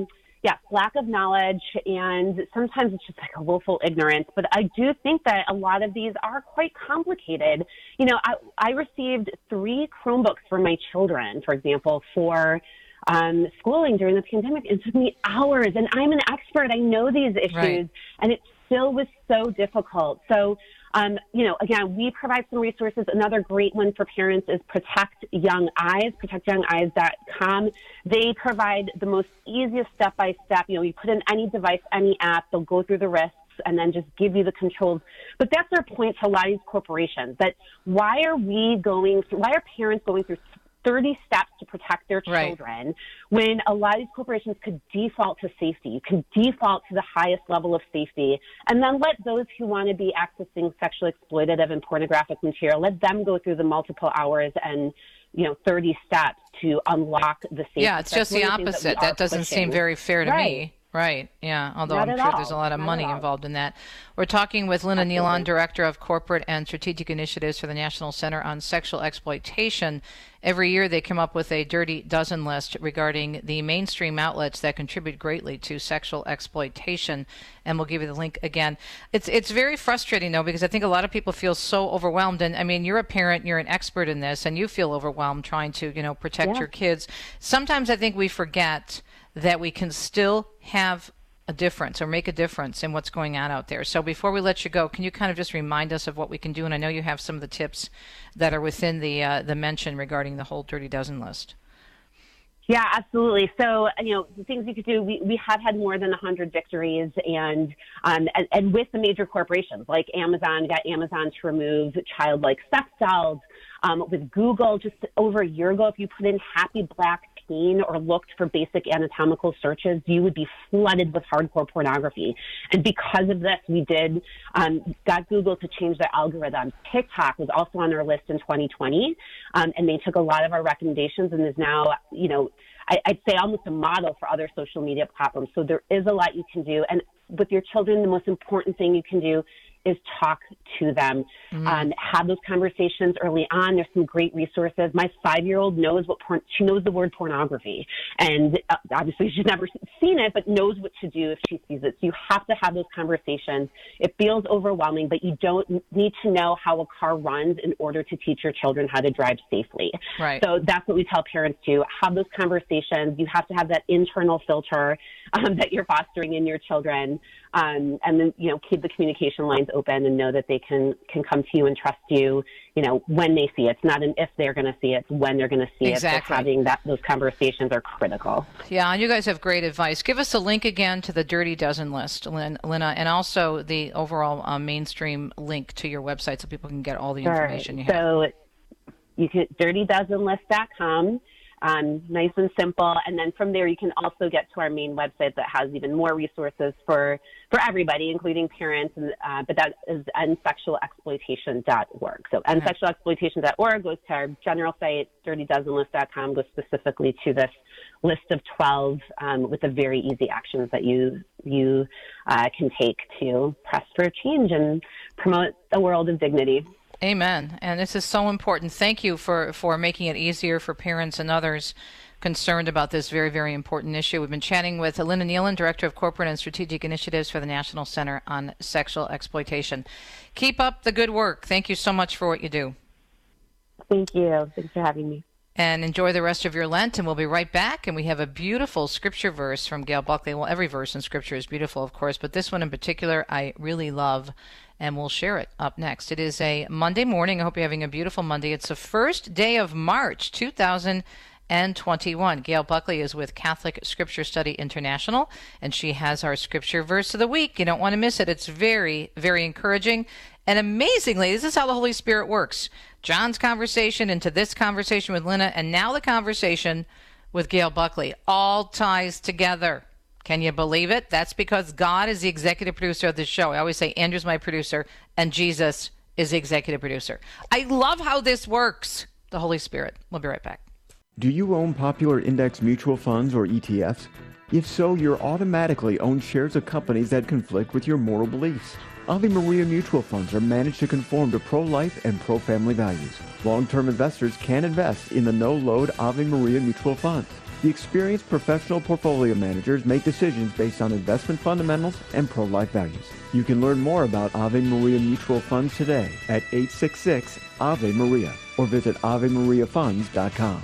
lack of knowledge, and sometimes it's just like a willful ignorance. But I do think that a lot of these are quite complicated. You know, I received 3 Chromebooks for my children, for example, for schooling during the pandemic. It took me hours, and I'm an expert. I know these issues, right. And it still was so difficult. So, you know, again, we provide some resources. Another great one for parents is Protect Young Eyes, protectyoungeyes.com. They provide the most easiest step-by-step. You know, you put in any device, any app, they'll go through the risks and then just give you the controls. But that's their point to a lot of these corporations, that why are parents going through 30 steps to protect their children, when a lot of these corporations could default to safety. You can default to the highest level of safety, and then let those who want to be accessing sexually exploitative and pornographic material, let them go through the multiple hours and, you know, 30 steps to unlock the safety. Yeah, it's just the opposite. That doesn't seem very fair to me. Right, yeah, although I'm sure there's a lot of money involved in that. We're talking with Lynna Nealon, Director of Corporate and Strategic Initiatives for the National Center on Sexual Exploitation. Every year they come up with a Dirty Dozen list regarding the mainstream outlets that contribute greatly to sexual exploitation, and we'll give you the link again. It's very frustrating, though, because I think a lot of people feel so overwhelmed. And, I mean, you're a parent, you're an expert in this, and you feel overwhelmed trying to, you know, protect your kids. Sometimes I think we forget that we can still have a difference or make a difference in what's going on out there. So before we let you go, can you kind of just remind us of what we can do? And I know you have some of the tips that are within the mention regarding the whole Dirty Dozen list. Yeah, absolutely. So, you know, the things you could do, we have had more than 100 victories, and with the major corporations like Amazon, got Amazon to remove childlike sex dolls. With Google, just over a year ago, if you put in happy black teen or looked for basic anatomical searches, you would be flooded with hardcore pornography. And because of this, we got Google to change their algorithm. TikTok was also on our list in 2020, and they took a lot of our recommendations and is now, you know, I'd say almost a model for other social media platforms. So there is a lot you can do. And with your children, the most important thing you can do is talk to them, have those conversations early on. There's some great resources. My 5-year-old knows she knows the word pornography, and obviously she's never seen it, but knows what to do if she sees it. So you have to have those conversations. It feels overwhelming, but you don't need to know how a car runs in order to teach your children how to drive safely. Right. So that's what we tell parents to have those conversations. You have to have that internal filter that you're fostering in your children, and then, you know, keep the communication lines open and know that they can come to you and trust you, you know, when they see it. It's not an if they're going to see it, it's when they're going to see it. So having those conversations are critical. Yeah, and you guys have great advice. Give us a link again to the Dirty Dozen list, Lynna, and also the overall mainstream link to your website so people can get all the information you have. So you can dirtydozenlist.com. Nice and simple. And then from there, you can also get to our main website that has even more resources for everybody, including parents. But that is endsexualexploitation.org. So endsexualexploitation.org goes to our general site. dirtydozenlist.com goes specifically to this list of 12 with the very easy actions that you can take to press for change and promote a world of dignity. Amen. And this is so important. Thank you for making it easier for parents and others concerned about this very, very important issue. We've been chatting with Lynna Nealon, Director of Corporate and Strategic Initiatives for the National Center on Sexual Exploitation. Keep up the good work. Thank you so much for what you do. Thank you. Thanks for having me. And enjoy the rest of your Lent, and we'll be right back. And we have a beautiful scripture verse from Gail Buckley. Well, every verse in Scripture is beautiful, of course, but this one in particular I really love, and we'll share it up next. It is a Monday morning. I hope you're having a beautiful Monday. It's the first day of March, 2021. Gail Buckley is with Catholic Scripture Study International, and she has our scripture verse of the week. You don't want to miss it. It's very, very encouraging. And amazingly, this is how the Holy Spirit works. John's conversation into this conversation with Lynna, and now the conversation with Gail Buckley all ties together. Can you believe it? That's because God is the executive producer of this show. I always say Andrew's my producer and Jesus is the executive producer. I love how this works. The Holy Spirit. We'll be right back. Do you own popular index mutual funds or ETFs? If so, you're automatically own shares of companies that conflict with your moral beliefs. Ave Maria mutual funds are managed to conform to pro-life and pro-family values. Long-term investors can invest in the no-load Ave Maria mutual funds. The experienced professional portfolio managers make decisions based on investment fundamentals and pro-life values. You can learn more about Ave Maria mutual funds today at 866-AVE-MARIA or visit AveMariaFunds.com.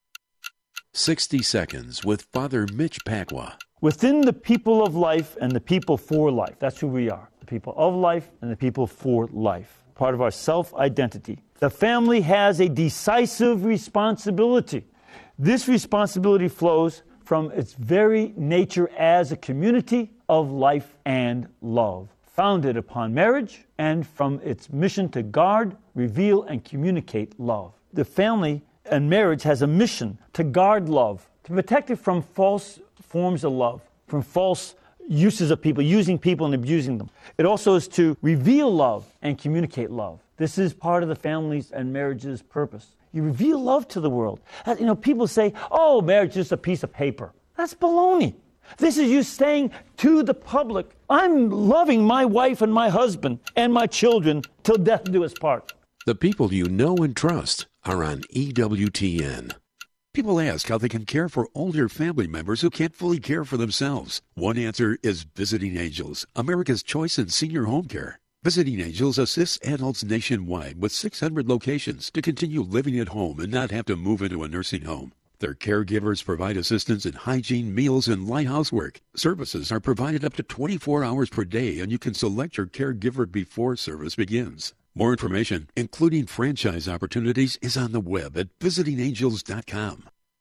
60 Seconds with Father Mitch Pacwa. Within the people of life and the people for life, that's who we are. The people of life and the people for life. Part of our self-identity. The family has a decisive responsibility. This responsibility flows from its very nature as a community of life and love, founded upon marriage and from its mission to guard, reveal, and communicate love. The family and marriage has a mission to guard love, to protect it from false forms of love, from false uses of people, using people and abusing them. It also is to reveal love and communicate love. This is part of the family's and marriage's purpose. You reveal love to the world. People say, oh, marriage is just a piece of paper. That's baloney. This is you saying to the public, I'm loving my wife and my husband and my children till death do us part. The people you know and trust are on EWTN. People ask how they can care for older family members who can't fully care for themselves. One answer is Visiting Angels, America's choice in senior home care. Visiting Angels assists adults nationwide with 600 locations to continue living at home and not have to move into a nursing home. Their caregivers provide assistance in hygiene, meals, and light housework. Services are provided up to 24 hours per day, and you can select your caregiver before service begins. More information, including franchise opportunities, is on the web at visitingangels.com.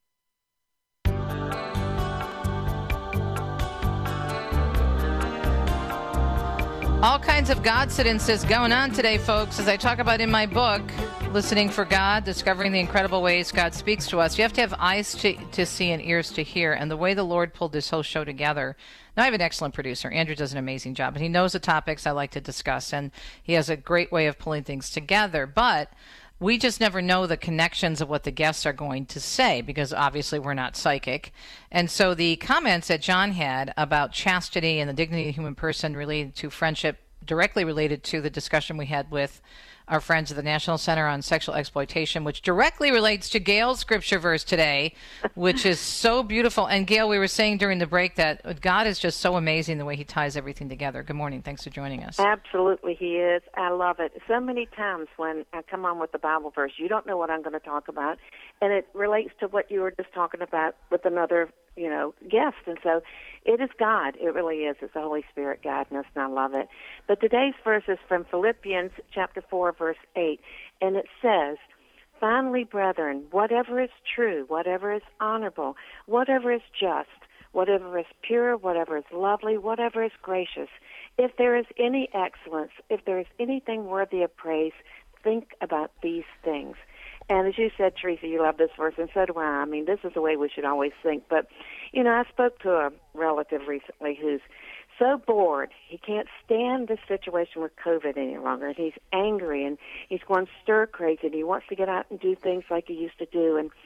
All kinds of God-cidences going on today, folks, as I talk about in my book, Listening for God, Discovering the Incredible Ways God Speaks to Us. You have to have eyes to see and ears to hear, and the way the Lord pulled this whole show together. Now, I have an excellent producer. Andrew does an amazing job, and he knows the topics I like to discuss, and he has a great way of pulling things together, but we just never know the connections of what the guests are going to say because obviously we're not psychic. And so the comments that John had about chastity and the dignity of the human person related to friendship, directly related to the discussion we had with our friends at the National Center on Sexual Exploitation, which directly relates to Gail's scripture verse today, which is so beautiful. And Gail, we were saying during the break that God is just so amazing the way he ties everything together. Good morning. Thanks for joining us. Absolutely, he is. I love it. So many times when I come on with the Bible verse, you don't know what I'm going to talk about, and it relates to what you were just talking about with another guest. And so it is God. It really is. It's the Holy Spirit guiding us, and I love it. But today's verse is from Philippians chapter 4, verse 8, and it says, "Finally, brethren, whatever is true, whatever is honorable, whatever is just, whatever is pure, whatever is lovely, whatever is gracious, if there is any excellence, if there is anything worthy of praise, think about these things." And as you said, Teresa, you love this verse, and so do I. I mean, this is the way we should always think. But, I spoke to a relative recently who's so bored. He can't stand this situation with COVID any longer, and he's angry, and he's going stir-crazy, and he wants to get out and do things like he used to do. And,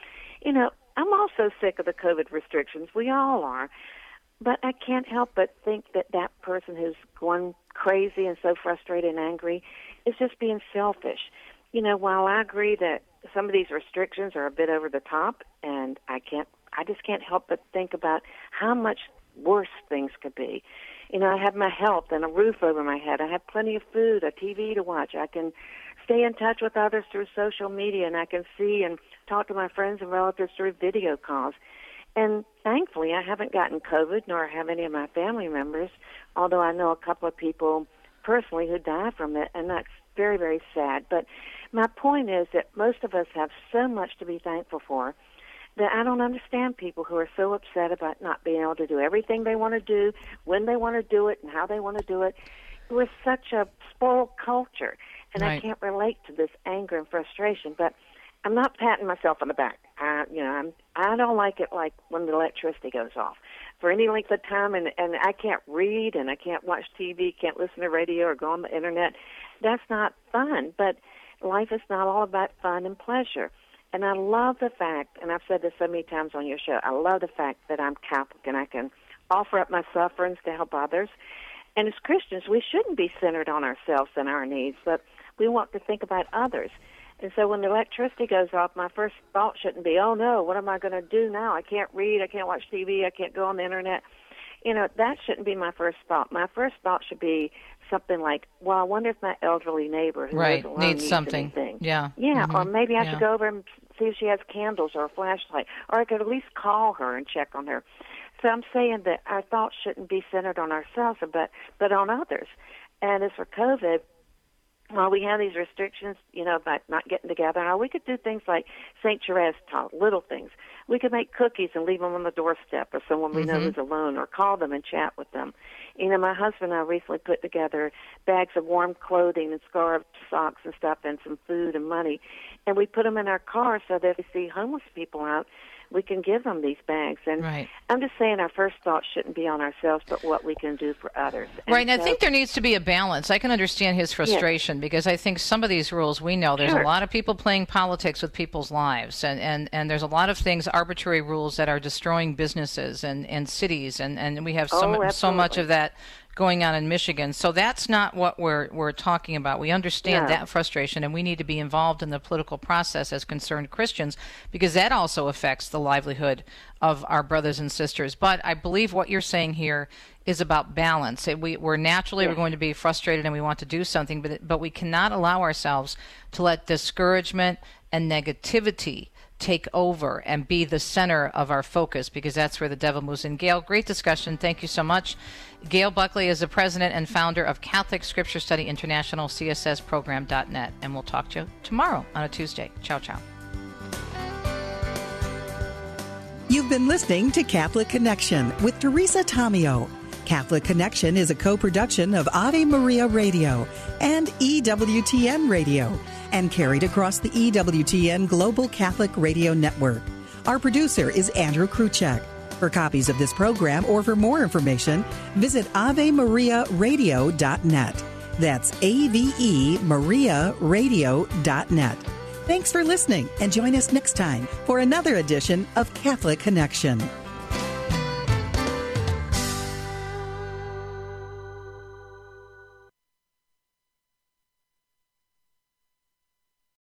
I'm also sick of the COVID restrictions. We all are. But I can't help but think that person who's going crazy and so frustrated and angry is just being selfish. While I agree that some of these restrictions are a bit over the top, and I just can't help but think about how much worse things could be. I have my health and a roof over my head. I have plenty of food, a TV to watch. I can stay in touch with others through social media, and I can see and talk to my friends and relatives through video calls. And thankfully, I haven't gotten COVID, nor have any of my family members, although I know a couple of people personally who die from it, and that's very, very sad. But my point is that most of us have so much to be thankful for that I don't understand people who are so upset about not being able to do everything they want to do, when they want to do it, and how they want to do it. We're such a spoiled culture, and right. I can't relate to this anger and frustration, but I'm not patting myself on the back. I don't like it like when the electricity goes off. for any length of time, and I can't read and I can't watch TV, can't listen to radio or go on the internet, that's not fun. But life is not all about fun and pleasure. And I love the fact, and I've said this so many times on your show, I love the fact that I'm Catholic and I can offer up my sufferings to help others. And as Christians, we shouldn't be centered on ourselves and our needs, but we want to think about others. And so when the electricity goes off, my first thought shouldn't be, oh, no, what am I going to do now? I can't read, I can't watch TV, I can't go on the internet. You know, that shouldn't be my first thought. My first thought should be something like, well, I wonder if my elderly neighbor who lives alone needs something. Anything. Yeah. Or maybe I should go over and see if she has candles or a flashlight, or I could at least call her and check on her. So I'm saying that our thoughts shouldn't be centered on ourselves, but on others. And as for COVID, while we have these restrictions, you know, about not getting together, we could do things like St. Therese taught, little things. We could make cookies and leave them on the doorstep of someone we know who's alone, or call them and chat with them. You know, my husband and I recently put together bags of warm clothing and scarves, socks and stuff, and some food and money, and we put them in our car so that if we see homeless people out, we can give them these bags. And I'm just saying our first thought shouldn't be on ourselves, but what we can do for others. And I think there needs to be a balance. I can understand his frustration because I think some of these rules, we know there's a lot of people playing politics with people's lives, and there's a lot of things, arbitrary rules that are destroying businesses and cities, and we have so much of that going on in Michigan. So that's not what we're talking about. We understand that frustration, and we need to be involved in the political process as concerned Christians, because that also affects the livelihood of our brothers and sisters. But I believe what you're saying here is about balance. We're naturally we're going to be frustrated and we want to do something, but we cannot allow ourselves to let discouragement and negativity take over and be the center of our focus, because that's where the devil moves in. Gail, great discussion. Thank you so much. Gail Buckley is the president and founder of Catholic Scripture Study International, CSSprogram.net. And we'll talk to you tomorrow on a Tuesday. Ciao, ciao. You've been listening to Catholic Connection with Teresa Tomeo. Catholic Connection is a co-production of Ave Maria Radio and EWTN Radio, and carried across the EWTN Global Catholic Radio Network. Our producer is Andrew Kruchek. For copies of this program or for more information, visit AveMariaRadio.net. That's AVEMariaRadio.net. Thanks for listening, and join us next time for another edition of Catholic Connection.